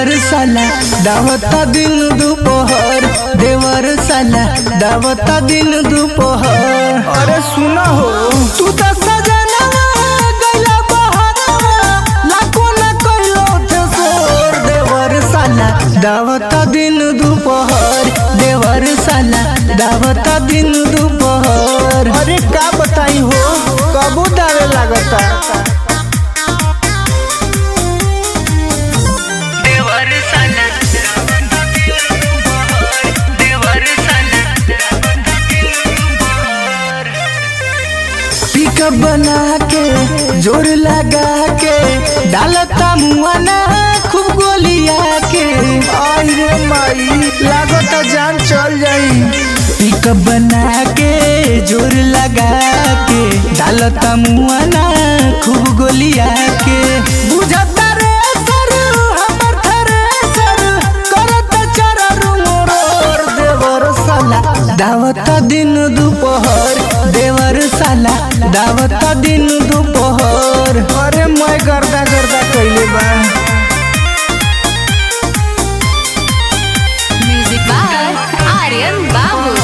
देवर साला दावता दिन दोपहर, देवर साला दावता दिन दोपहर। अरे सुना हो तू तो सजना गैला बहाना लाखों न कइलो थे सोर, देवर साला दावता दिन दोपहर, देवर साला दावता दिन दोपहर। अरे का बताई हो कबू दावे लागता। पिकअप बना के जोर लगा के डालता मुआना खूब गोलिया के। आई रे माई लागता जान चल जाई। पिकअप बना के जोर लगा के डालता मुआना खूब गोलिया के। बुझता रे सर हमर थरे सर करता चारा रूमोर, देवर साला दावता दिन दोपहर, देवर साला दावता दिन दोपहर। अरे मैं गर्दा गर्दा कइले बा। म्यूजिक बाय आर्यन बाबू।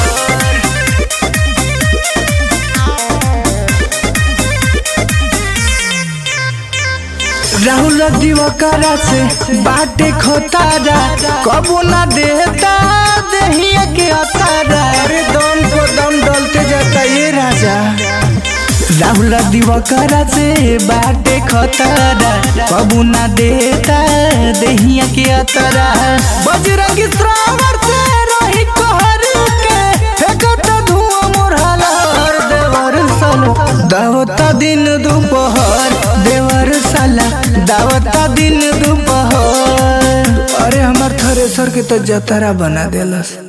राहुल दिवकरा से बाटे खोतारा कबो ना देता दहिया के अतारा। अरे दम को दम डलते जाता ये राजा। राहुल दिवकरा से बाटे खोतारा कबो ना देता दहिया के अतारा। बजरंगी श्रावर से रही कहर के फेंकता धुआं मोर हलहर, देवर साला दावता दिन दोपहर, देवर साला दावता दिन दोपहर। अरे हमार थ्रेसर के तो जतरा बना देलस।